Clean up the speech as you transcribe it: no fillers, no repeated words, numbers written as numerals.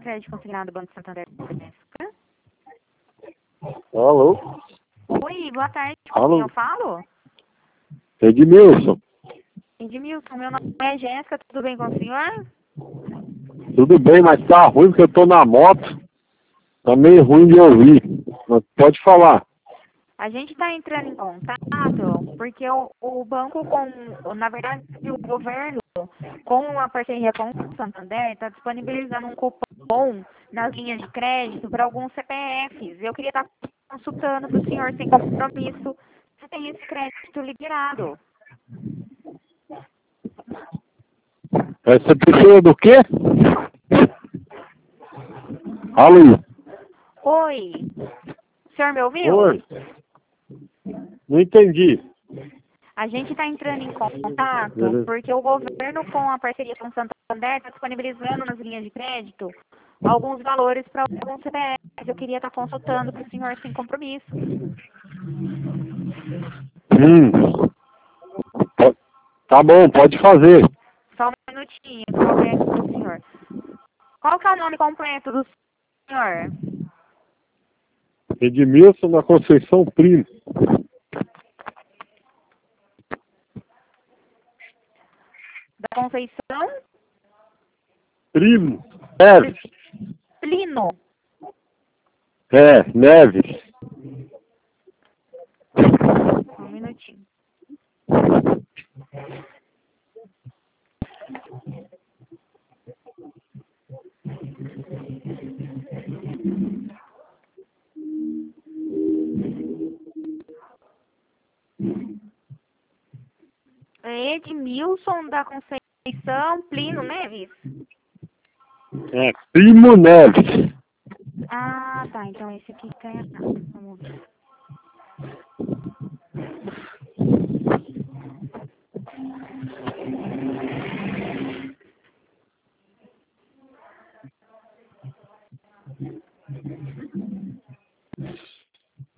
crédito consignado do Banco Santander. Alô? Oi, boa tarde. Com Alô? quem eu falo? Edmilson, Edmilson, meu nome é Jéssica, tudo bem com o senhor? tudo bem, mas tá ruim porque eu tô na moto. Tá meio ruim de ouvir. Mas pode falar. A gente está entrando em contato porque o banco, na verdade, o governo, com uma parceria com o Santander, está disponibilizando um cupom nas linhas de crédito para alguns CPFs. Eu queria estar consultando para o senhor sem compromisso se tem esse crédito liberado. Você precisa do quê? Alô? Oi, o senhor me ouviu? Oi? Não entendi. A gente está entrando em contato porque o governo, com a parceria com o Santander, está disponibilizando nas linhas de crédito alguns valores para alguns CPFs. Eu queria estar consultando para o senhor sem compromisso. Tá bom, pode fazer. Só um minutinho, que eu vou ver aqui para o senhor. Qual que é o nome completo do senhor? Edmilson da Conceição Primo. Da Conceição Primo. Neves. Plino. Neves. Só um minutinho. É Edmilson da Conceição Plino Neves? Primo Neves. Ah, tá. Então esse aqui tá errado. Vamos ver.